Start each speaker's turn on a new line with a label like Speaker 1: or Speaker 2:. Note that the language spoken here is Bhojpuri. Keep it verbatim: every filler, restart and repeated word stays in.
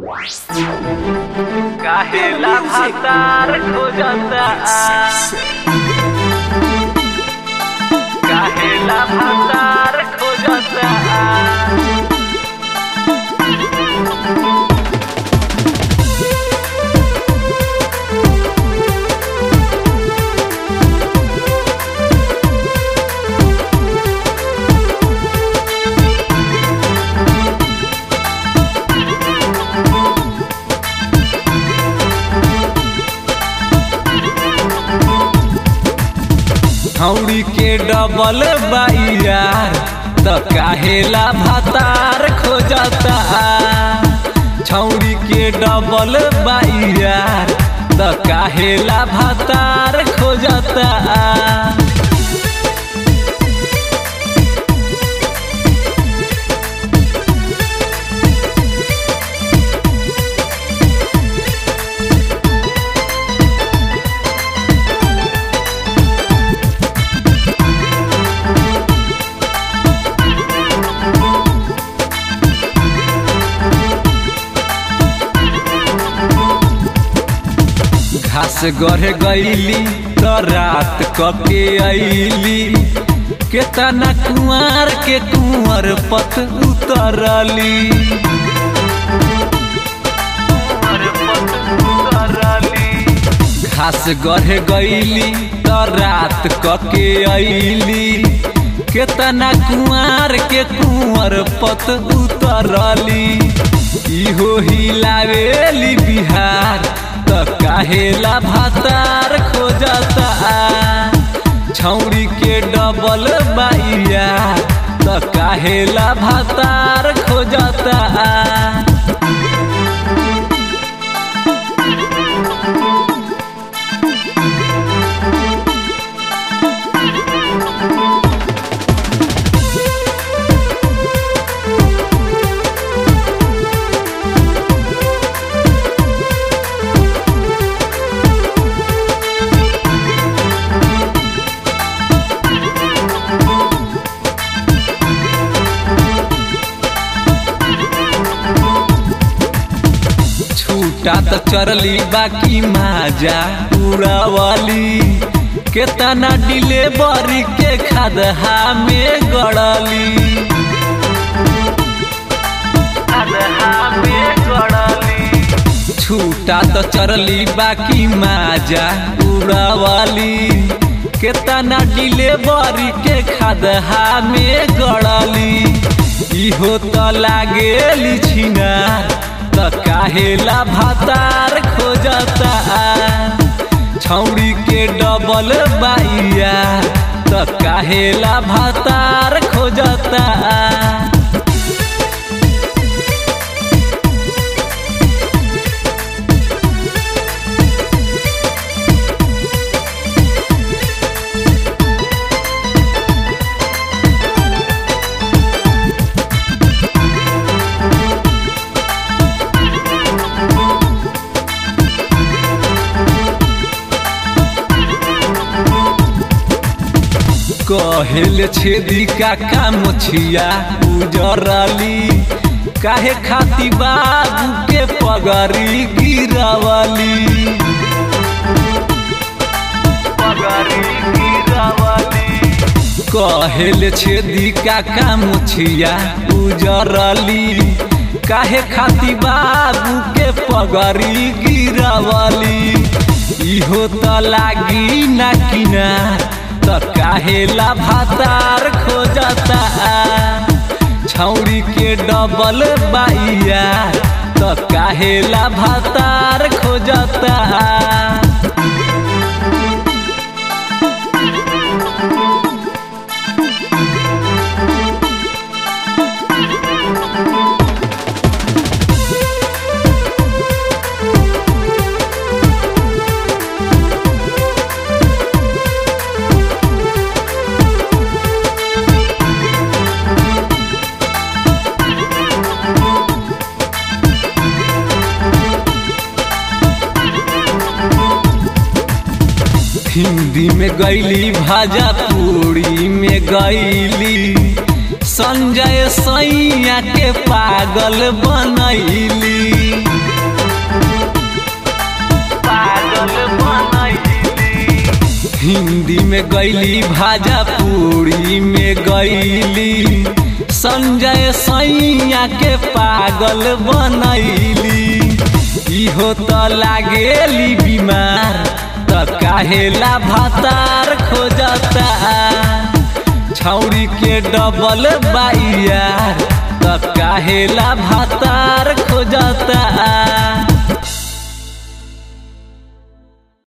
Speaker 1: काहेला भातार खोजता काहेला भातार खोजता
Speaker 2: छौड़ी के डबल बाइयार त काहेला भातार खोजता छौड़ी के डबल बाइयार त काहेला भातार खोजता घास गढ़े गईली तो रात कके अइली केतना कुंवर के कुंवर पत उतरली घास गढ़े गईली तो रात कके अइली केतना कुंवर के कुंवर पत उतरली इहो हिलावेली बिहार त काहेला भातार खोजता छौड़ी के डबल बाइया त काहेला भातार खोजता छूटा त चरली बाकी माजा उड़ावली केतना डिलेवरी के खदहा में गड़ली खदहा में गड़ली छूटा त चरली बाकी माजा उड़ावली केतना डिलेवरी के खदहा में गड़ली इहो त लागेली छिना त काहेला भातार खोजता छौड़ी के डबल बाइया त काहेला भातार खोजता कहेल छेदी काका मोछिया उजरली काहे खाती बाबू के पगड़ी गिरावली पगड़ी गिरावली कहेल छेदी काका मोछिया उजरली काहे खाती बाबू के पगड़ी गिरावली इहो त लागी ना किनार त काहेला भातार खोजता छौड़ी के डबल बाइया त काहेला भातार खोजता हिंदी में गईली भाजा पूरी में गईली संजय सैया के पागल बनैली। हिंदी में गईली भाजा पूरी में गईली संजय सैया के पागल बनैली। इहो तो लागेली बीमार त काहेला भातार खोजता छौरी के डबल बाइयार त काहेला भातार खोजता।